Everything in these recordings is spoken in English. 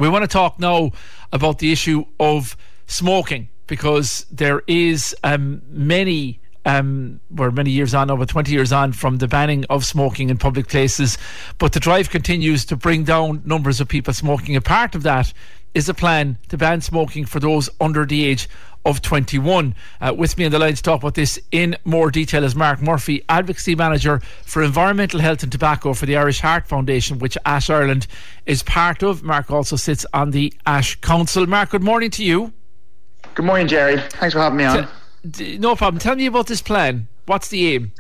We want to talk now about the issue of smoking, because there is many years on, over 20 years on from the banning of smoking in public places, but the drive continues to bring down numbers of people smoking. A part of that is a plan to ban smoking for those under the age of 21. With me on the line to talk about this in more detail is Mark Murphy, Advocacy Manager for Environmental Health and Tobacco for the Irish Heart Foundation, which ASH Ireland is part of. Mark also sits on the ASH Council. Mark, good morning to you. Good morning, Jerry. Thanks for having me on. No problem. Tell me about this plan. What's the aim?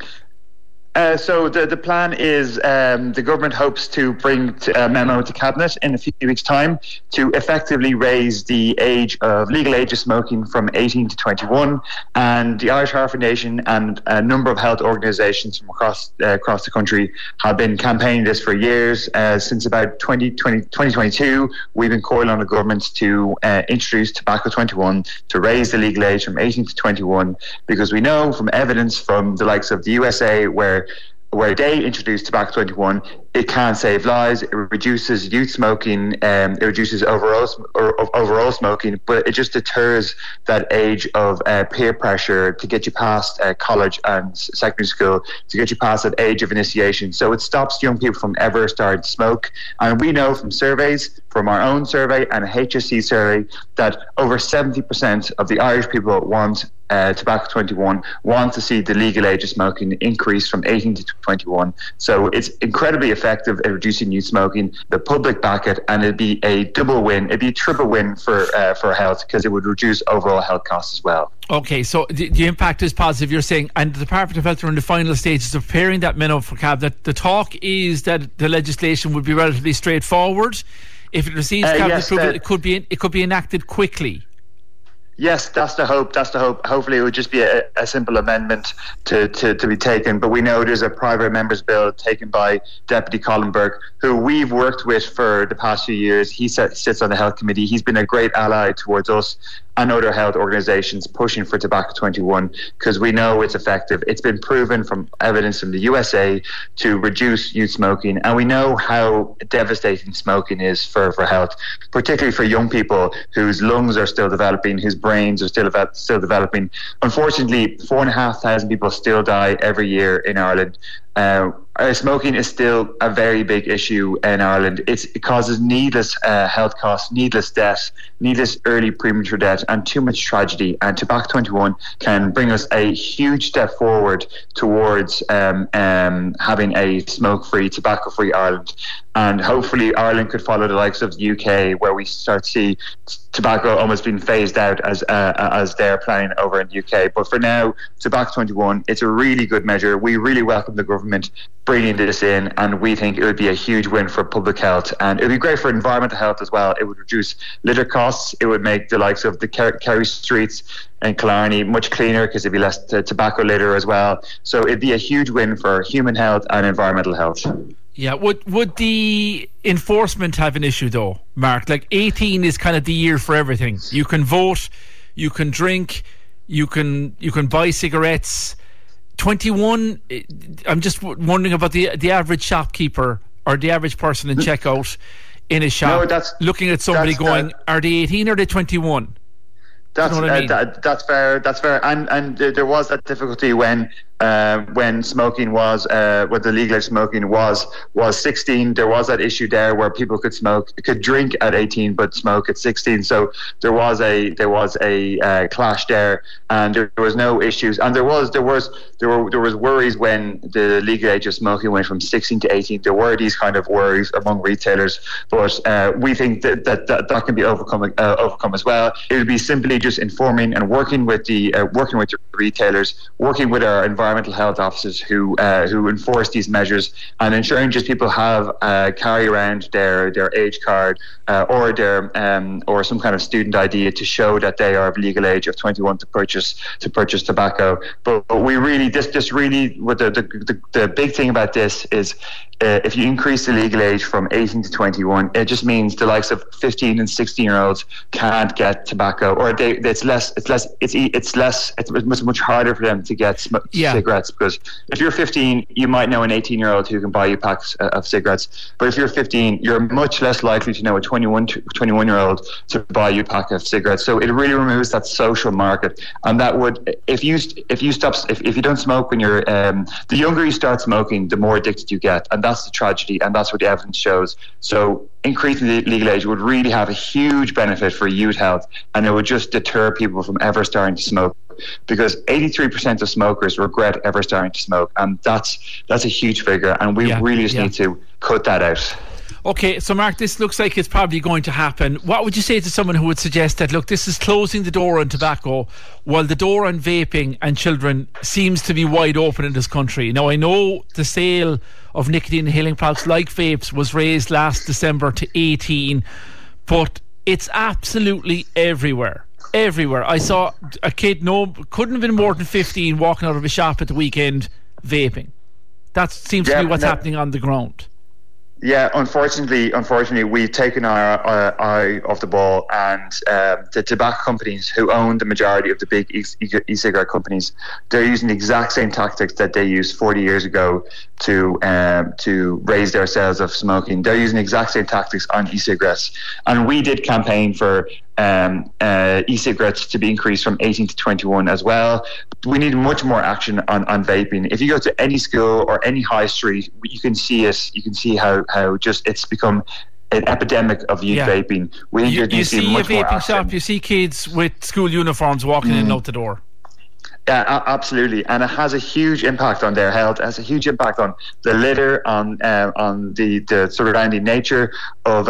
So the plan is the government hopes to bring a memo to Cabinet in a few weeks' time to effectively raise the legal age of smoking from 18 to 21. And the Irish Heart Foundation and a number of health organisations from across the country have been campaigning this for years. Since about 2022, we've been calling on the government to introduce Tobacco 21, to raise the legal age from 18 to 21, because we know from evidence from the likes of the USA where they introduced Tobacco 21, it can save lives. It reduces youth smoking, it reduces overall smoking, but it just deters that age of peer pressure to get you past college and secondary school, to get you past that age of initiation. So it stops young people from ever starting to smoke. And we know from surveys, from our own survey and a HSE survey, that over 70% of the Irish people want Tobacco 21, want to see the legal age of smoking increase from 18 to 21. So it's incredibly effective at reducing youth smoking. The public back it, and it'd be a double win. It'd be a triple win for health, because it would reduce overall health costs as well. Okay, so the impact is positive, you're saying, and the Department of Health are in the final stages of preparing that memo for Cabinet. The talk is that the legislation would be relatively straightforward. If it receives Cabinet approval, it could be enacted quickly. Yes, that's the hope. Hopefully it would just be a simple amendment to be taken. But we know there's a private members bill taken by Deputy Colin Burke, who we've worked with for the past few years. He sits on the Health Committee. He's been a great ally towards us and other health organisations pushing for Tobacco 21, because we know it's effective. It's been proven from evidence from the USA to reduce youth smoking, and we know how devastating smoking is for health, particularly for young people whose lungs are still developing, whose brains are still developing. Unfortunately, 4,500 people still die every year in Ireland. Smoking is still a very big issue in Ireland. It causes needless health costs, needless death, needless early premature death, and too much tragedy. And Tobacco 21 can bring us a huge step forward towards having a smoke-free, tobacco-free Ireland. And hopefully Ireland could follow the likes of the UK, where we start to see tobacco almost being phased out as they're planning over in the UK. But for now, Tobacco 21, it's a really good measure. We really welcome the government bringing this in, and we think it would be a huge win for public health, and it would be great for environmental health as well. It would reduce litter costs. It would make the likes of the Kerry streets and Killarney much cleaner, because it'd be less tobacco litter as well. So it'd be a huge win for human health and environmental health. Yeah, would the enforcement have an issue though, Mark? Like 18 is kind of the year for everything. You can vote, you can drink, you can buy cigarettes. 21, I'm just wondering about the average shopkeeper or the average person in checkout in a shop, looking at somebody going, are they 18 or are they 21? That's fair. And there was that difficulty when smoking was when the legal age smoking was 16. There was that issue there where people could drink at 18 but smoke at 16. So there was a clash there, and there was no issues. And there was worries when the legal age of smoking went from 16 to 18. There were these kind of worries among retailers, but we think that can be overcome as well. It would be simply just informing and working with the retailers, working with our environmental health officers who enforce these measures, and ensuring just people have carry around their age card or some kind of student ID to show that they are of legal age of 21 to purchase tobacco. But we really the big thing about this is if you increase the legal age from 18 to 21, it just means the likes of 15 and 16-year-olds can't get tobacco, or it's much harder for them to get cigarettes, because if you're 15, you might know an 18-year-old who can buy you packs of cigarettes. But if you're 15, you're much less likely to know a 21-year-old to buy you a pack of cigarettes. So it really removes that social market, and that would, if you don't smoke when you're the younger you start smoking, the more addicted you get, and that's the tragedy, and that's what the evidence shows. So increasing the legal age would really have a huge benefit for youth health, and it would just deter people from ever starting to smoke, because 83% of smokers regret ever starting to smoke, and that's a huge figure, and we really just need to cut that out. Okay, so Mark, this looks like it's probably going to happen. What would you say to someone who would suggest that, look, this is closing the door on tobacco while the door on vaping and children seems to be wide open in this country? Now, I know the sale of nicotine inhaling products like vapes was raised last December to 18, but it's absolutely everywhere. Everywhere. I saw a kid, couldn't have been more than 15, walking out of a shop at the weekend vaping. That seems to be what's happening on the ground. Yeah, unfortunately, we've taken our eye off the ball, and the tobacco companies who own the majority of the big e-cigarette companies, they're using the exact same tactics that they used 40 years ago to raise their sales of smoking. They're using the exact same tactics on e-cigarettes, and we did campaign for e-cigarettes to be increased from 18 to 21 as well. We need much more action on vaping. If you go to any school or any high street, you can see it. You can see how just it's become an epidemic of youth vaping. You see a vaping shop, you see kids with school uniforms walking in and out the door. Yeah, absolutely, and it has a huge impact on their health. It has a huge impact on the litter, on the surrounding nature of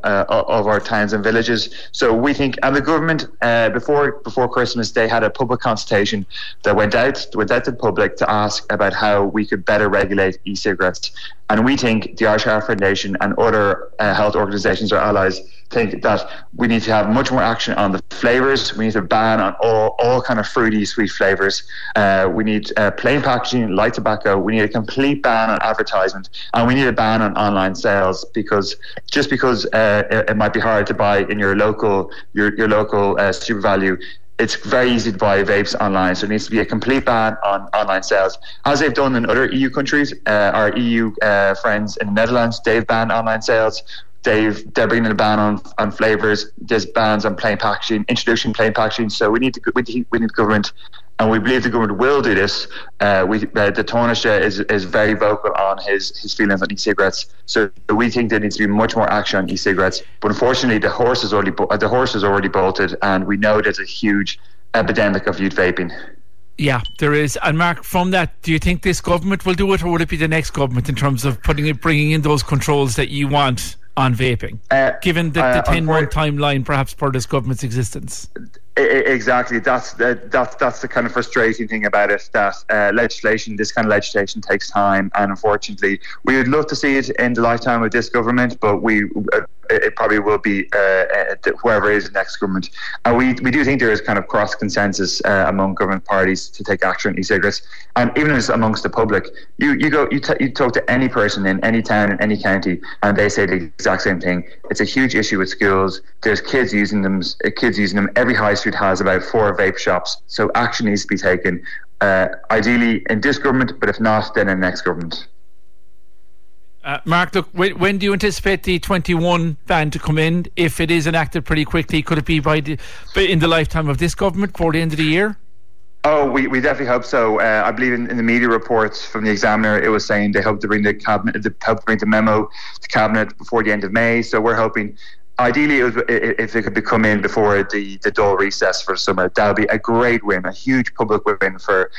our towns and villages. So we think, and the government before Christmas, they had a public consultation that went out to the public to ask about how we could better regulate e-cigarettes. And we think the Irish Heart Foundation and other health organisations or allies think that we need to have much more action on the flavours. We need to ban on all kind of fruity, sweet flavours. We need plain packaging, light tobacco. We need a complete ban on advertisement, and we need a ban on online sales, because just because it might be hard to buy in your local Super Value, it's very easy to buy vapes online, so it needs to be a complete ban on online sales, as they've done in other EU countries. Our EU friends in the Netherlands, they've banned online sales. They're bringing a ban on flavours. There's bans on plain packaging, introducing plain packaging. So we need government, and we believe the government will do this. The Taoiseach is very vocal on his feelings on e-cigarettes. So we think there needs to be much more action on e-cigarettes. But unfortunately, the horse is already bolted, and we know there's a huge epidemic of youth vaping. Yeah, there is. And Mark, from that, do you think this government will do it, or would it be the next government in terms of bringing in those controls that you want on vaping, given the 10-month timeline perhaps for this government's existence? Exactly. That's the kind of frustrating thing about it, that this kind of legislation takes time, and unfortunately we would love to see it in the lifetime of this government, but it probably will be whoever is the next government. And we do think there is kind of cross consensus among government parties to take action on e-cigarettes, and even as amongst the public, you talk to any person in any town in any county, and they say the exact same thing. It's a huge issue with schools. There's kids using them. Every high street has about 4 vape shops. So action needs to be taken, ideally in this government, but if not, then in the next government. Mark, look, when do you anticipate the 21 ban to come in? If it is enacted pretty quickly, could it be in the lifetime of this government, before the end of the year? Oh, we definitely hope so. I believe in the media reports from the Examiner, it was saying they hope to bring the memo to Cabinet before the end of May. So we're hoping, ideally, if it could come in before the Dáil recess for the summer, that would be a great win, a huge public win for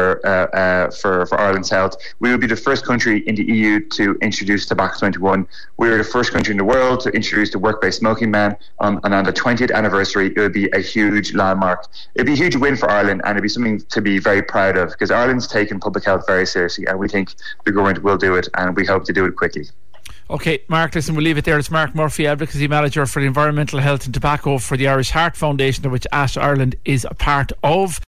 Ireland's health. We would be the first country in the EU to introduce Tobacco 21. We were the first country in the world to introduce the work-based smoking ban, and on the 20th anniversary, it would be a huge landmark. It'd be a huge win for Ireland, and it'd be something to be very proud of, because Ireland's taken public health very seriously, and we think the government will do it, and we hope to do it quickly. Okay, Mark, listen, we'll leave it there. It's Mark Murphy, Advocacy Manager for Environmental Health and Tobacco for the Irish Heart Foundation, of which Ash Ireland is a part of.